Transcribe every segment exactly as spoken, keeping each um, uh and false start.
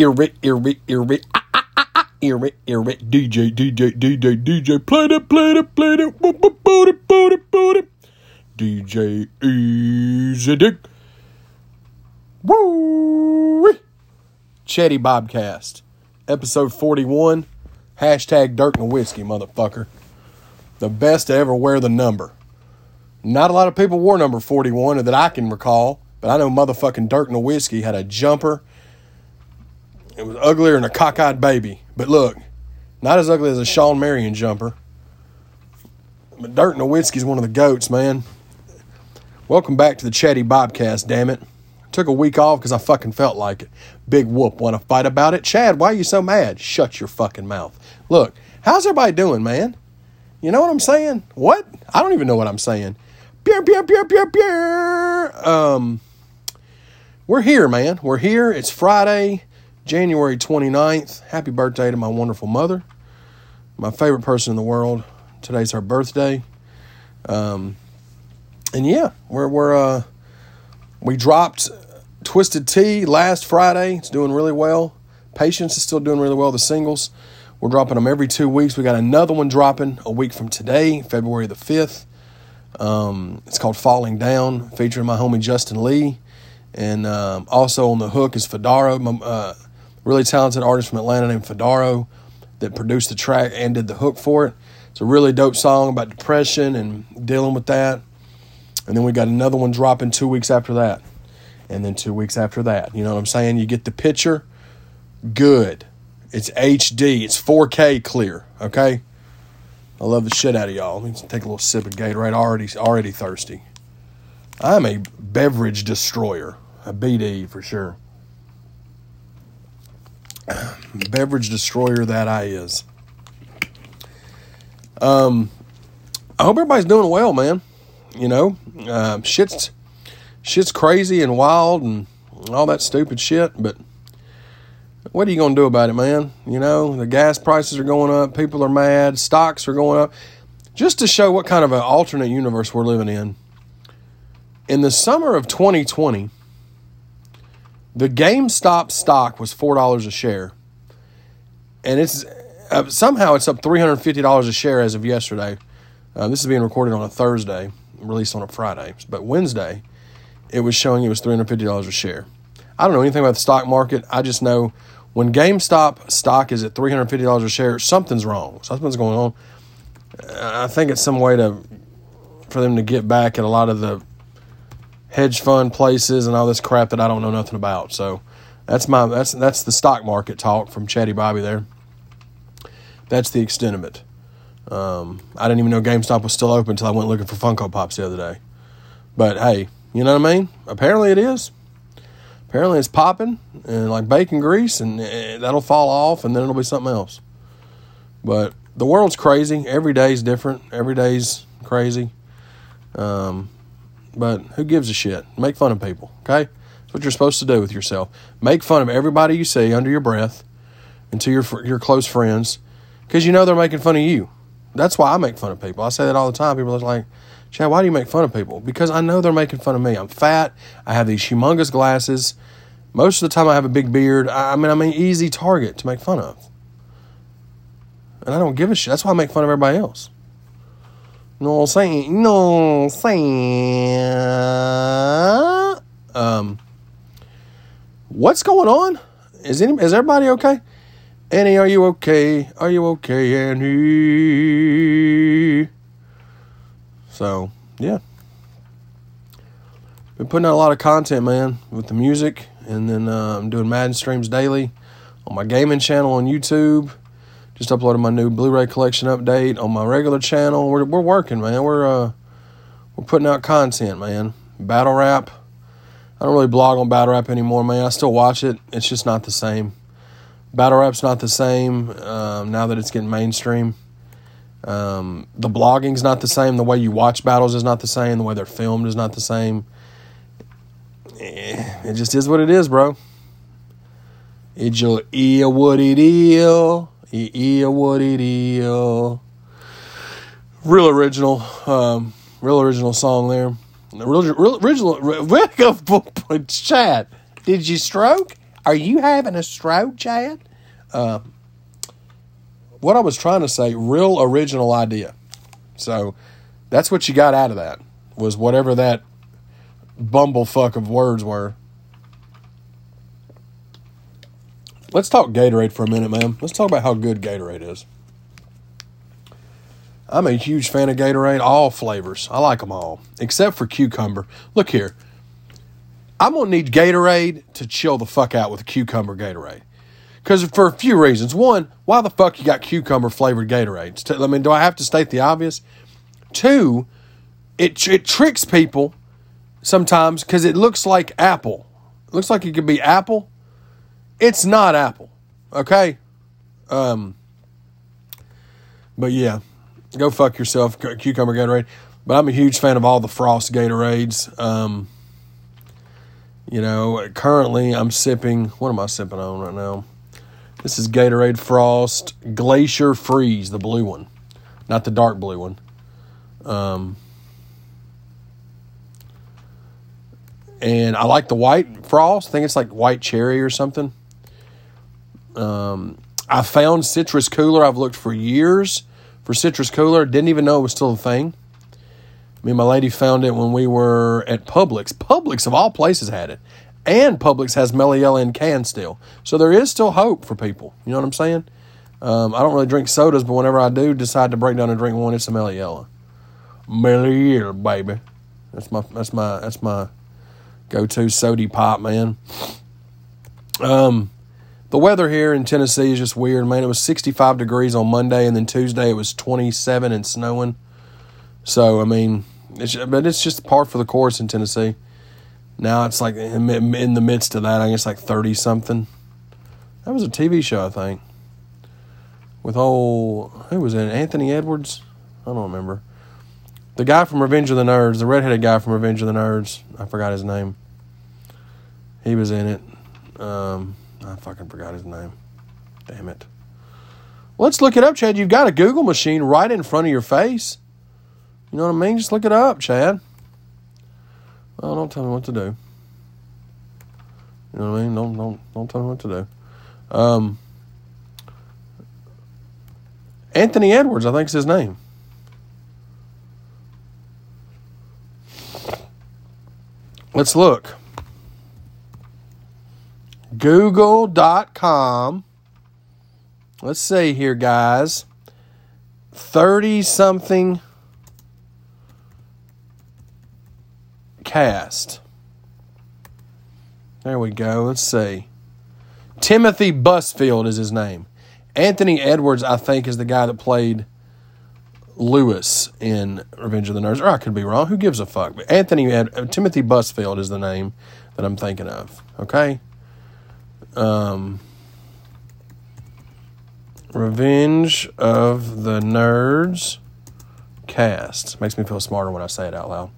Ear it, ear it, ear it, ah, ah, ah, ah, ear it, ear it, D J, D J, D J, D J, play it, play it, play it, boop, boop, boop, it, boop, it, boop, it. D J Easy Dick. Woo! Chetty Bobcast, episode forty-one, hashtag Dirt and Whiskey, motherfucker. The best to ever wear the number. Not a lot of people wore number forty-one that I can recall, but I know motherfucking Dirt and Whiskey had a jumper. It was uglier than a cockeyed baby. But look, not as ugly as a Shawn Marion jumper. But Dirt and Whiskey's one of the goats, man. Welcome back to the Chetty Bobcast, damn it. Took a week off because I fucking felt like it. Big whoop, want to fight about it? Chad, why are you so mad? Shut your fucking mouth. Look, how's everybody doing, man? You know what I'm saying? What? I don't even know what I'm saying. Pew, pew, pew, pew, pew. Um, we're here, man. We're here. It's Friday, January twenty-ninth. Happy birthday to my wonderful mother. My favorite person in the world. Today's her birthday. Um, and yeah, we're, we're, uh, we dropped Twisted Tea last Friday. It's doing really well. Patience is still doing really well. The singles, we're dropping them every two weeks. We got another one dropping a week from today, February the fifth. Um, it's called Falling Down, featuring my homie Justin Lee. And um, also on the hook is Fedaro, my, uh, really talented artist from Atlanta named Fedaro that produced the track and did the hook for it. It's a really dope song about depression and dealing with that. And then we got another one dropping two weeks after that. And then two weeks after that. You know what I'm saying? You get the picture? Good. It's H D. It's four K clear. Okay? I love the shit out of y'all. Let me take a little sip of Gatorade. Already, already thirsty. I'm a beverage destroyer. A B D for sure. Beverage destroyer that I is. Um, I hope everybody's doing well, man. You know, uh, shit's, shit's crazy and wild and all that stupid shit, but what are you going to do about it, man? You know, the gas prices are going up, people are mad, stocks are going up. Just to show what kind of an alternate universe we're living in. In the summer of twenty twenty, the GameStop stock was four dollars a share. And it's uh, somehow it's up three hundred fifty dollars a share as of yesterday. Uh, this is being recorded on a Thursday, released on a Friday. But Wednesday, it was showing it was three hundred fifty dollars a share. I don't know anything about the stock market. I just know when GameStop stock is at three hundred fifty dollars a share, something's wrong. Something's going on. I think it's some way to for them to get back at a lot of the hedge fund places and all this crap that I don't know nothing about. So that's my that's that's the stock market talk from Chetty Bobby there. That's the extent of it. Um, I didn't even know GameStop was still open until I went looking for Funko Pops the other day. But hey, you know what I mean? Apparently it is. Apparently it's popping and like bacon grease, and that'll fall off, and then it'll be something else. But the world's crazy. Every day's different. Every day's crazy. Um, but who gives a shit? Make fun of people, okay? That's what you're supposed to do with yourself. Make fun of everybody you see under your breath and to your your close friends, because you know they're making fun of you. That's why I make fun of people. I say that all the time. People are like, Chad, why do you make fun of people? Because I know they're making fun of me. I'm fat. I have these humongous glasses. Most of the time I have a big beard. I mean, I'm an easy target to make fun of. And I don't give a shit. That's why I make fun of everybody else. You know what I'm saying? You know what I'm saying? Um, what's going on? Is any, is everybody okay? Annie, are you okay? Are you okay, Annie? So, yeah. Been putting out a lot of content, man, with the music. And then uh, I'm doing Madden streams daily on my gaming channel on YouTube. Just uploaded my new Blu-ray collection update on my regular channel. We're we're working, man. We're uh we're putting out content, man. Battle rap. I don't really blog on battle rap anymore, man. I still watch it. It's just not the same. Battle rap's not the same um, now that it's getting mainstream. Um, the blogging's not the same. The way you watch battles is not the same. The way they're filmed is not the same. It just is what it is, bro. It just is what it is. It is what it is. Real original, um, real original song there. Real, real original. Chad, did you stroke? Are you having a stroke, Chad? Uh, what I was trying to say, real original idea. So that's what you got out of that, was whatever that bumblefuck of words were. Let's talk Gatorade for a minute, man. Let's talk about how good Gatorade is. I'm a huge fan of Gatorade, all flavors. I like them all, except for cucumber. Look here. I'm going to need Gatorade to chill the fuck out with a cucumber Gatorade. Because for a few reasons. One, why the fuck you got cucumber-flavored Gatorades? I mean, do I have to state the obvious? Two, it, it tricks people sometimes because it looks like apple. It looks like it could be apple. It's not apple, okay? Um, but yeah, go fuck yourself, cucumber Gatorade. But I'm a huge fan of all the Frost Gatorades. Um, you know, currently I'm sipping, what am I sipping on right now? This is Gatorade Frost Glacier Freeze, the blue one, not the dark blue one. Um, and I like the white Frost. I think it's like white cherry or something. Um, I found Citrus Cooler. I've looked for years for Citrus Cooler. Didn't even know it was still a thing. Me and my lady found it when we were at Publix. Publix, of all places, had it. And Publix has Meliella in can still. So there is still hope for people. You know what I'm saying? Um, I don't really drink sodas, but whenever I do decide to break down and drink one, it's a Meliella. Meliella, baby. That's my that's my that's my go-to sody pop, man. Um The weather here in Tennessee is just weird, man. It was sixty-five degrees on Monday, and then Tuesday it was twenty-seven and snowing. So, I mean, it's, but it's just par for the course in Tennessee. Now it's like in, in the midst of that, I guess like thirty-something. That was a T V show, I think. With old, who was in it? Anthony Edwards? I don't remember. The guy from Revenge of the Nerds, the redheaded guy from Revenge of the Nerds. I forgot his name. He was in it. Um... I fucking forgot his name. Damn it. Let's look it up, Chad. You've got a Google machine right in front of your face. You know what I mean? Just look it up, Chad. Well, don't tell me what to do. You know what I mean? Don't don't don't tell me what to do. Um, Anthony Edwards, I think is his name. Let's look. Google dot com. Let's see here, guys. thirty-something cast. There we go. Let's see. Timothy Busfield is his name. Anthony Edwards, I think, is the guy that played Lewis in Revenge of the Nerds. Or I could be wrong. Who gives a fuck? But Anthony Ed- Timothy Busfield is the name that I'm thinking of. Okay? Um, Revenge of the Nerds cast. Makes me feel smarter when I say it out loud.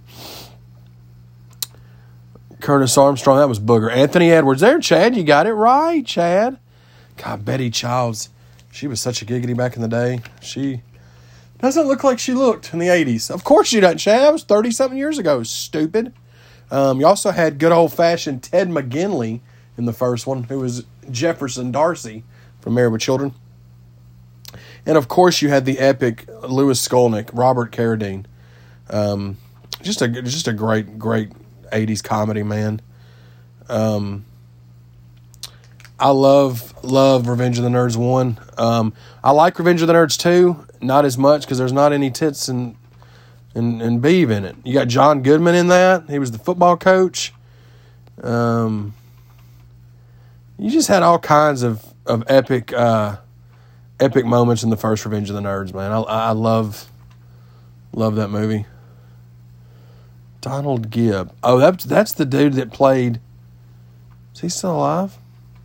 Curtis Armstrong, that was Booger. Anthony Edwards, there, Chad, you got it right, Chad. God, Betty Childs, she was such a giggity back in the day. She doesn't look like she looked in the eighties. Of course she doesn't, Chad. That was thirty-something years ago, stupid. Um, you also had good old-fashioned Ted McGinley in the first one, who was Jefferson Darcy from Married with Children. And, of course, you had the epic Louis Skolnick, Robert Carradine. Um, just a just a great, great eighties comedy, man. Um, I love, love Revenge of the Nerds one. Um, I like Revenge of the Nerds two, not as much because there's not any tits and, and, and Beeve in it. You got John Goodman in that. He was the football coach. Um... You just had all kinds of, of epic uh, epic moments in the first Revenge of the Nerds, man. I, I love love that movie. Donald Gibb. Oh, that's that's the dude that played. Is he still alive?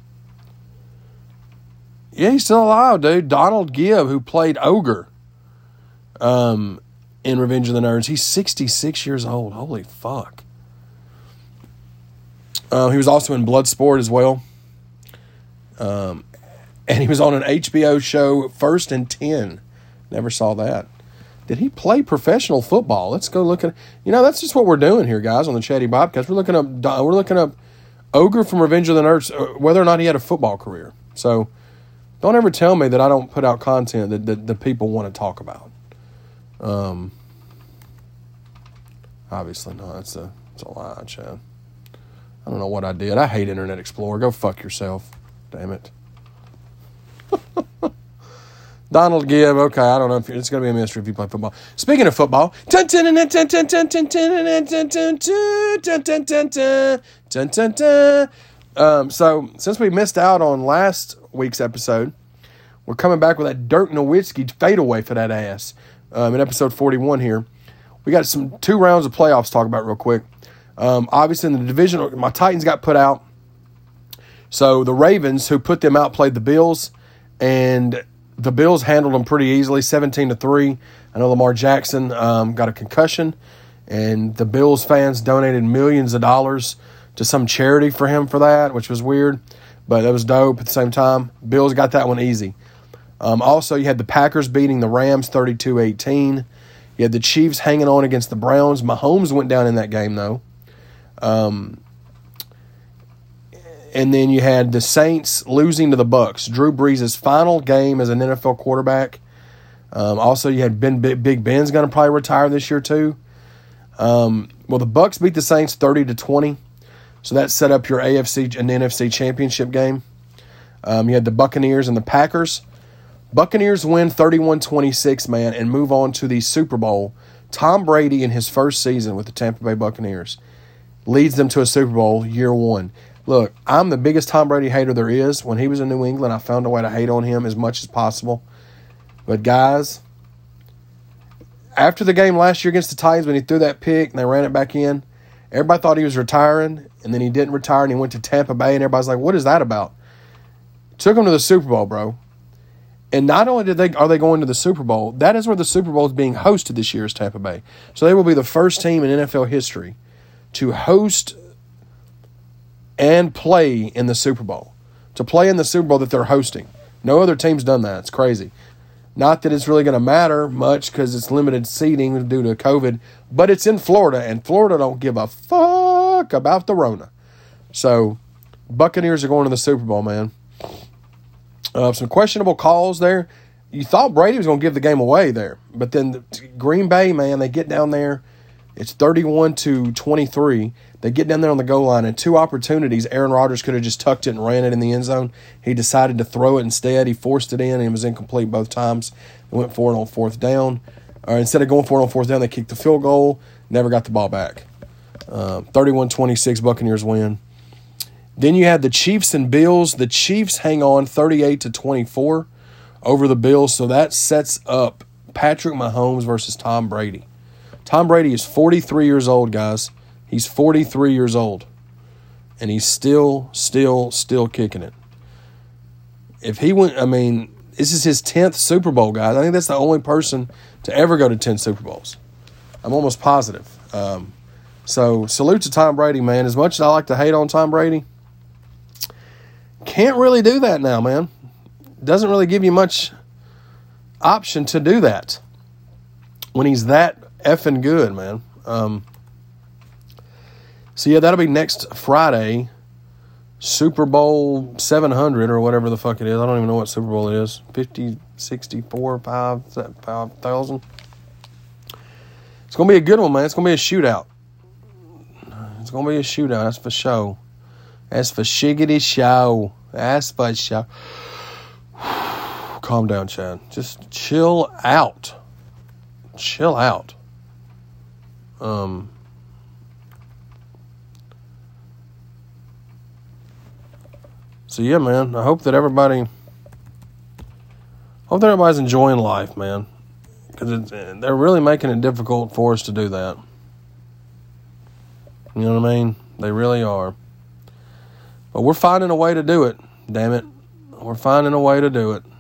Yeah, he's still alive, dude. Donald Gibb, who played Ogre um, in Revenge of the Nerds. He's sixty-six years old. Holy fuck. Uh, he was also in Bloodsport as well. Um, and he was on an H B O show, First and Ten. Never saw that. Did he play professional football? Let's go look at. You know, that's just what we're doing here, guys, on the Chatty Bobcast. We're looking up. We're looking up Ogre from Revenge of the Nerds, whether or not he had a football career. So don't ever tell me that I don't put out content that, that, that people want to talk about. Um, obviously not. That's a, that's a lie, Chad. I don't know what I did. I hate Internet Explorer. Go fuck yourself. Damn it. Donald Gibb. Okay, I don't know if it's going to be a mystery if you play football. Speaking of football, um, so since we missed out on last week's episode, we're coming back with that Dirk Nowitzki fadeaway for that ass um, in episode forty-one here. We got some two rounds of playoffs to talk about real quick. Um, obviously, in the division, my Titans got put out. So the Ravens, who put them out, played the Bills, and the Bills handled them pretty easily, seventeen to three. I know Lamar Jackson um, got a concussion, and the Bills fans donated millions of dollars to some charity for him for that, which was weird, but that was dope at the same time. Bills got that one easy. Um, also, you had the Packers beating the Rams thirty-two eighteen. You had the Chiefs hanging on against the Browns. Mahomes went down in that game, though. Um, and then you had the Saints losing to the Bucs. Drew Brees' final game as an N F L quarterback. Um, also, you had Ben, Big Ben's going to probably retire this year, too. Um, well, the Bucs beat the Saints thirty to twenty. So that set up your A F C and N F C championship game. Um, you had the Buccaneers and the Packers. Buccaneers win thirty-one twenty-six, man, and move on to the Super Bowl. Tom Brady, in his first season with the Tampa Bay Buccaneers, leads them to a Super Bowl year one. Look, I'm the biggest Tom Brady hater there is. When he was in New England, I found a way to hate on him as much as possible. But, guys, after the game last year against the Titans, when he threw that pick and they ran it back in, everybody thought he was retiring, and then he didn't retire, and he went to Tampa Bay, and everybody's like, what is that about? Took him to the Super Bowl, bro. And not only did they are they going to the Super Bowl, that is where the Super Bowl is being hosted this year is Tampa Bay. So they will be the first team in N F L history to host and play in the Super Bowl. To play in the Super Bowl that they're hosting. No other team's done that. It's crazy. Not that it's really going to matter much because it's limited seating due to COVID, but it's in Florida, and Florida don't give a fuck about the Rona. So, Buccaneers are going to the Super Bowl, man. Uh, some questionable calls there. You thought Brady was going to give the game away there, but then the, Green Bay, man, they get down there. It's thirty-one to twenty-three. They get down there on the goal line, and two opportunities. Aaron Rodgers could have just tucked it and ran it in the end zone. He decided to throw it instead. He forced it in, and it was incomplete both times. They went for it on fourth down. Or instead of going for it on fourth down, they kicked the field goal. Never got the ball back. Uh, thirty-one twenty-six, Buccaneers win. Then you had the Chiefs and Bills. The Chiefs hang on thirty-eight to twenty-four over the Bills, so that sets up Patrick Mahomes versus Tom Brady. Tom Brady is forty-three years old, guys. He's forty-three years old, and he's still, still, still kicking it. If he went, I mean, this is his tenth Super Bowl, guys. I think that's the only person to ever go to ten Super Bowls. I'm almost positive. Um, so, salute to Tom Brady, man. As much as I like to hate on Tom Brady, can't really do that now, man. Doesn't really give you much option to do that when he's that effing good, man. Um, so, yeah, that'll be next Friday, Super Bowl seven hundred or whatever the fuck it is. I don't even know what Super Bowl it is. fifty, sixty-four, five thousand. It's going to be a good one, man. It's going to be a shootout. It's going to be a shootout. That's for show. That's for shiggity show. That's for show. Calm down, Chad. Just chill out. Chill out. Um. So yeah, man. I hope that everybody, hope that everybody's enjoying life, man. Because they're really making it difficult for us to do that. You know what I mean? They really are. But we're finding a way to do it. Damn it, we're finding a way to do it.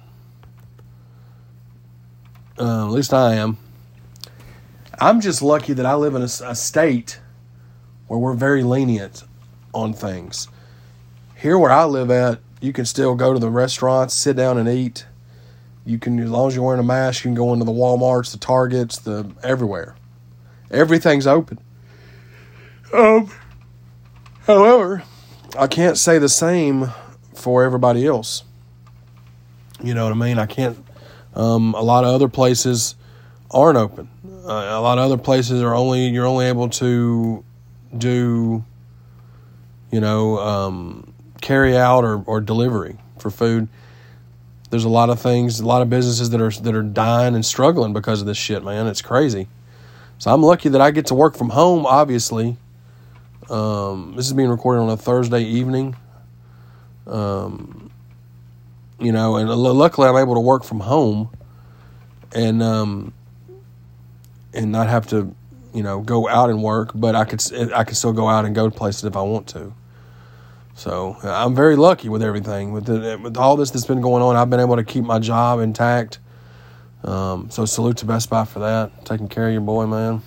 Uh, at least I am. I'm just lucky that I live in a, a state where we're very lenient on things. Here where I live at, you can still go to the restaurants, sit down and eat. You can, as long as you're wearing a mask, you can go into the Walmarts, the Targets, the everywhere. Everything's open. Um, however, I can't say the same for everybody else. You know what I mean? I can't. Um, a lot of other places aren't open. Uh, a lot of other places are only you're only able to do, you know, um, carry out or, or delivery for food. There's a lot of things, a lot of businesses that are that are dying and struggling because of this shit, man. It's crazy. So I'm lucky that I get to work from home, obviously. Um, this is being recorded on a Thursday evening. Um, you know, and luckily I'm able to work from home and um, and not have to, you know, go out and work, but I could I could still go out and go to places if I want to. So I'm very lucky with everything. With the, with all this that's been going on, I've been able to keep my job intact. Um, so salute to Best Buy for that. Taking care of your boy, man.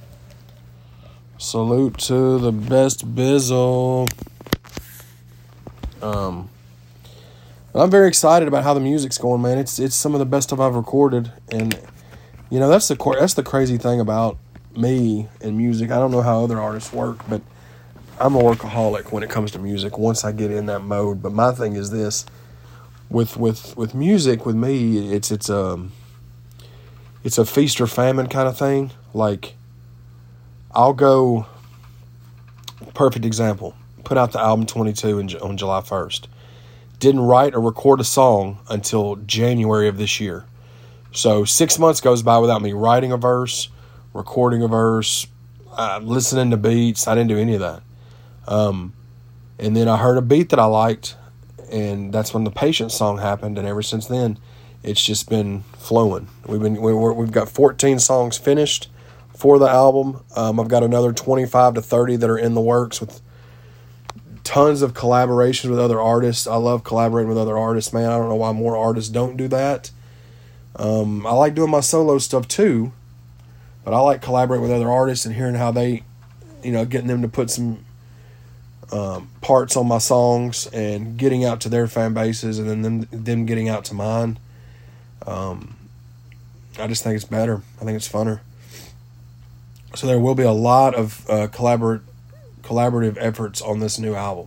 Salute to the best Bizzle. Um, I'm very excited about how the music's going, man. It's it's some of the best stuff I've recorded, and you know that's the that's the crazy thing about me and music. I don't know how other artists work, but I'm a workaholic when it comes to music. Once I get in that mode, but my thing is this: with with with music, with me, it's it's um it's a feast or famine kind of thing. Like, I'll go. Perfect example. Put out the album twenty-two in, on July first. Didn't write or record a song until January of this year. So six months goes by without me writing a verse, recording a verse, uh, listening to beats. I didn't do any of that. Um, and then I heard a beat that I liked, and that's when the Patience song happened. And ever since then, it's just been flowing. We've been we, we're, we've got fourteen songs finished for the album. Um, I've got another twenty-five to thirty that are in the works with tons of collaborations with other artists. I love collaborating with other artists, man. I don't know why more artists don't do that. Um, I like doing my solo stuff too, but I like collaborating with other artists and hearing how they, you know, getting them to put some um, parts on my songs and getting out to their fan bases, and then them, them getting out to mine. Um, I just think it's better. I think it's funner. So there will be a lot of uh, collaborate, collaborative efforts on this new album.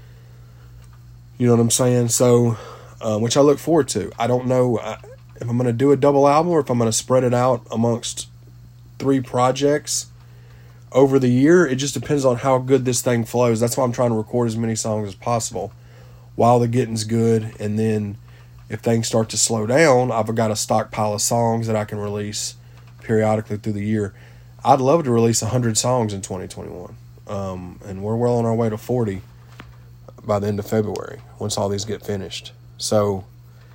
You know what I'm saying? So, uh, which I look forward to. I don't know uh, if I'm going to do a double album or if I'm going to spread it out amongst three projects over the year. It just depends on how good this thing flows. That's why I'm trying to record as many songs as possible while the getting's good. And then if things start to slow down, I've got a stockpile of songs that I can release periodically through the year. I'd love to release one hundred songs in twenty twenty-one. Um, and we're well on our way to forty by the end of February once all these get finished. So,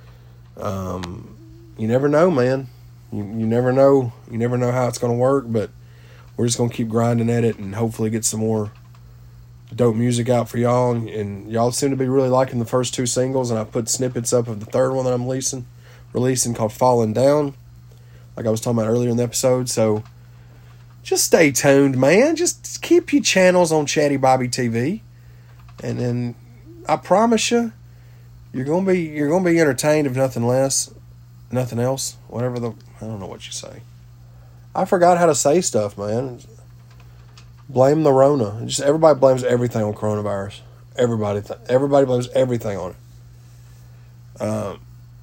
um, you never know, man. You, you never know. You never know how it's going to work, but we're just going to keep grinding at it and hopefully get some more dope music out for y'all. And, and y'all seem to be really liking the first two singles, and I put snippets up of the third one that I'm releasing, releasing called Falling Down, like I was talking about earlier in the episode. So just stay tuned, man. Just keep your channels on Chatty Bobby T V, and then I promise you, you're gonna be you're gonna be entertained, if nothing less, nothing else. Whatever the I don't know what you say. I forgot how to say stuff, man. Blame the Rona. Just everybody blames everything on coronavirus. Everybody, th- everybody blames everything on it. Um,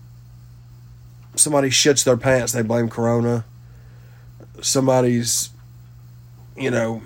somebody shits their pants, they blame Corona. Somebody's, you know,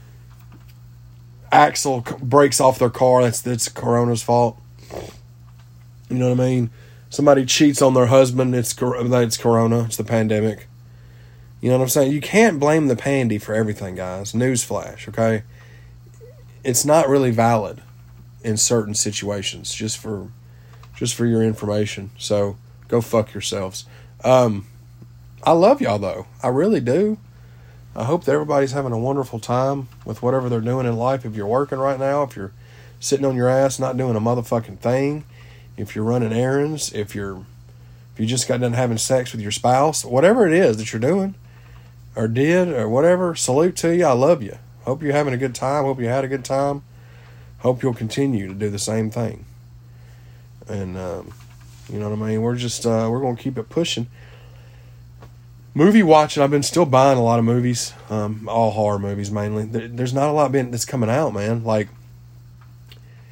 axle breaks off their car, that's that's Corona's fault. You know what I mean? Somebody cheats on their husband, it's it's Corona, it's the pandemic. You know what I'm saying? You can't blame the pandy for everything, guys. Newsflash, okay? It's not really valid in certain situations, just for just for your information. So go fuck yourselves. Um, I love y'all, though. I really do. I hope that everybody's having a wonderful time with whatever they're doing in life. If you're working right now, if you're sitting on your ass not doing a motherfucking thing, if you're running errands, if you're if you just got done having sex with your spouse, whatever it is that you're doing or did or whatever, salute to you. I love you. Hope you're having a good time. Hope you had a good time. Hope you'll continue to do the same thing. And um, you know what I mean? We're just uh, we're gonna keep it pushing. Movie watching, I've been still buying a lot of movies, um, all horror movies mainly. There, there's not a lot been, that's coming out, man. Like,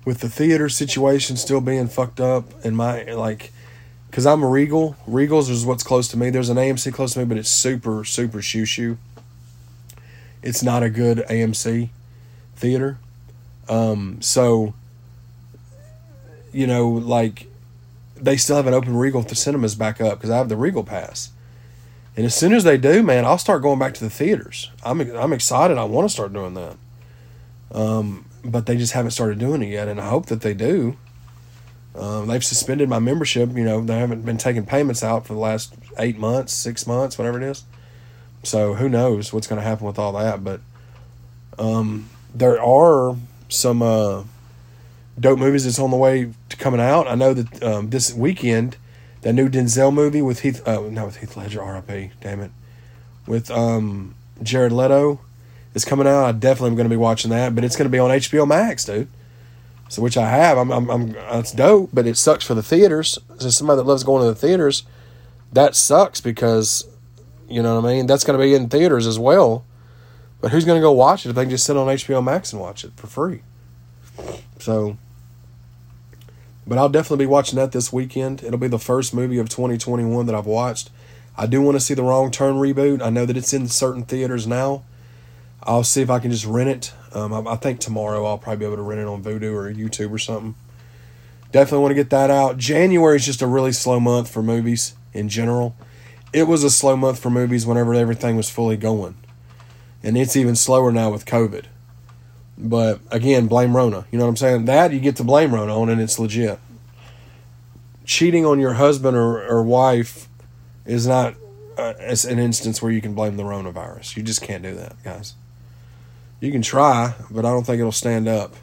with the theater situation still being fucked up, and my, like, because I'm a Regal. Regals is what's close to me. There's an A M C close to me, but it's super, super shoo-shoo. It's not a good A M C theater. Um, so, you know, like, they still haven't opened Regal the cinemas back up because I have the Regal pass. And as soon as they do, man, I'll start going back to the theaters. I'm I'm excited. I want to start doing that. Um, but they just haven't started doing it yet, and I hope that they do. Um, they've suspended my membership. You know, they haven't been taking payments out for the last eight months, six months, whatever it is. So who knows what's going to happen with all that. But um, there are some uh, dope movies that's on the way to coming out. I know that um, this weekend, that new Denzel movie with Heath, uh, not with Heath Ledger, R I P, damn it, with um, Jared Leto is coming out. I definitely am going to be watching that, but it's going to be on H B O Max, dude. So, which I have. I'm, I'm, I'm, it's dope, but it sucks for the theaters. As somebody that loves going to the theaters, that sucks because, you know what I mean? That's going to be in theaters as well. But who's going to go watch it if they can just sit on H B O Max and watch it for free? So, but I'll definitely be watching that this weekend. It'll be the first movie of twenty twenty-one that I've watched. I do want to see the Wrong Turn reboot. I know that it's in certain theaters now. I'll see if I can just rent it. Um, I, I think tomorrow I'll probably be able to rent it on Vudu or YouTube or something. Definitely want to get that out. January is just a really slow month for movies in general. It was a slow month for movies whenever everything was fully going. And it's even slower now with COVID. But, again, blame Rona. You know what I'm saying? That you get to blame Rona on, and it's legit. Cheating on your husband or, or wife is not uh, it's an instance where you can blame the coronavirus. You just can't do that, guys. You can try, but I don't think it'll stand up.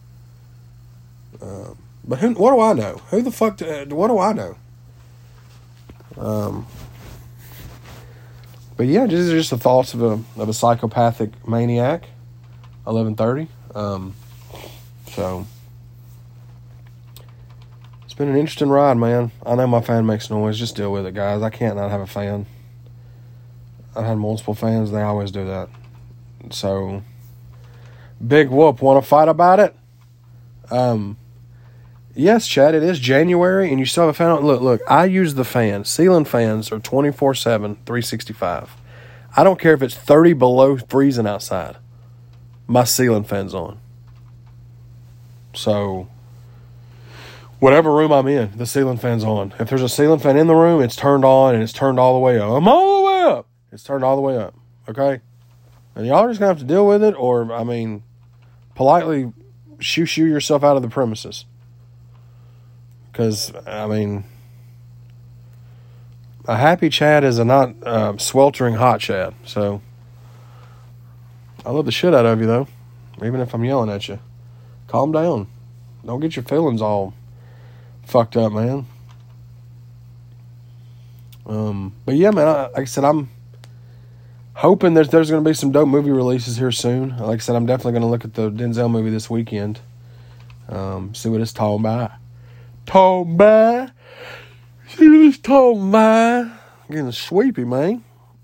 Um, but who? What do I know? Who the fuck? Do, what do I know? Um. But yeah, these are just the thoughts of a of a psychopathic maniac. eleven thirty. Um. So it's been an interesting ride, man. I know my fan makes noise. Just deal with it, guys. I can't not have a fan. I've had multiple fans. They always do that. So. Big whoop. Want to fight about it? Um, yes, Chad, it is January, and you still have a fan on. Look, look, I use the fan. Ceiling fans are twenty-four seven, three sixty-five. I don't care if it's thirty below freezing outside. My ceiling fan's on. So, whatever room I'm in, the ceiling fan's on. If there's a ceiling fan in the room, it's turned on, and it's turned all the way up. I'm all the way up. It's turned all the way up. Okay? And y'all are just going to have to deal with it, or, I mean, politely shoo-shoo yourself out of the premises. Because, I mean, a happy Chad is a not uh, sweltering hot Chad. So, I love the shit out of you, though. Even if I'm yelling at you. Calm down. Don't get your feelings all fucked up, man. Um, but, yeah, man, I, like I said, I'm hoping that there's going to be some dope movie releases here soon. Like I said, I'm definitely going to look at the Denzel movie this weekend. Um, see what it's talking about. Talking about. See what it's talking about. Getting sweepy, man.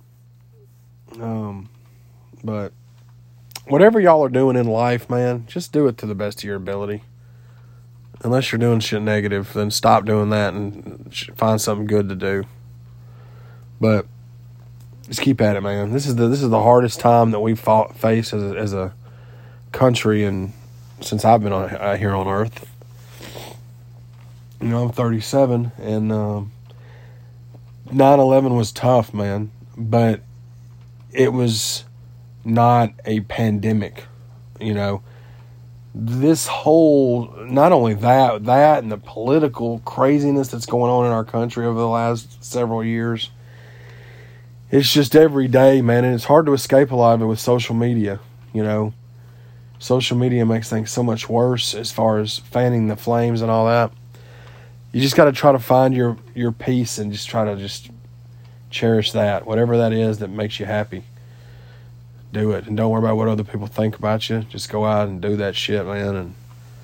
Um, but whatever y'all are doing in life, man, just do it to the best of your ability. Unless you're doing shit negative, then stop doing that and find something good to do. But just keep at it, man. This is the this is the hardest time that we've fought, faced as a, as a country, and since I've been on, uh, here on Earth. You know, I'm thirty-seven, and um, nine eleven was tough, man. But it was not a pandemic. You know, this whole, not only that, that and the political craziness that's going on in our country over the last several years. It's just every day, man, and it's hard to escape a lot of it with social media, you know. Social media makes things so much worse as far as fanning the flames and all that. You just got to try to find your, your peace and just try to just cherish that. Whatever that is that makes you happy, do it. And don't worry about what other people think about you. Just go out and do that shit, man, and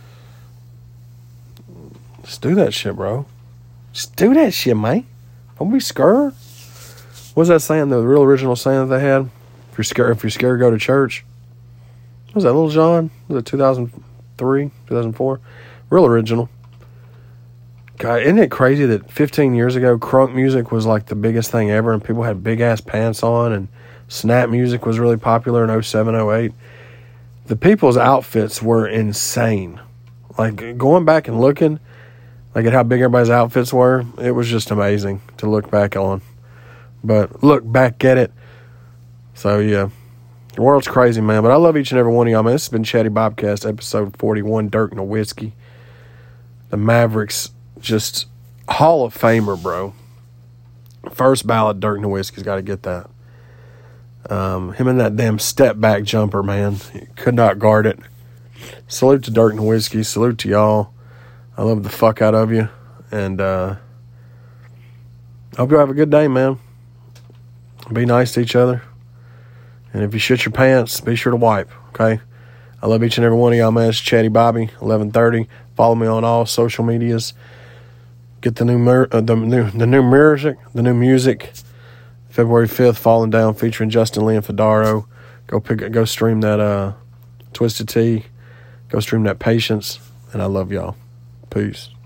just do that shit, bro. Just do that shit, man. Don't be scared. What's that saying, the real original saying that they had? If you're scared, if you're scared, go to church. What was that, Little John? Was it two thousand three, two thousand four. Real original. God, isn't it crazy that fifteen years ago, crunk music was like the biggest thing ever, and people had big-ass pants on, and snap music was really popular in oh seven, oh eight. The people's outfits were insane. Like, going back and looking, like, at how big everybody's outfits were, it was just amazing to look back on. But look back at it. So, yeah. The world's crazy, man. But I love each and every one of y'all, man. This has been Chatty Bobcast, episode forty-one, Dirk Nowitzki. The Mavericks, just Hall of Famer, bro. First ballot, Dirk Nowitzki's got to get that. Um, him and that damn step back jumper, man. He could not guard it. Salute to Dirk Nowitzki. Salute to y'all. I love the fuck out of you. And uh, hope you have a good day, man. Be nice to each other. And if you shit your pants, be sure to wipe, okay? I love each and every one of y'all, man. It's Chatty Bobby, eleven thirty. Follow me on all social medias. Get the new mir- uh, the new the new music, the new music. February fifth, Falling Down, featuring Justin Lee and Fedaro. Go pick it, go stream that uh, Twisted Tea. Go stream that Patience. And I love y'all. Peace.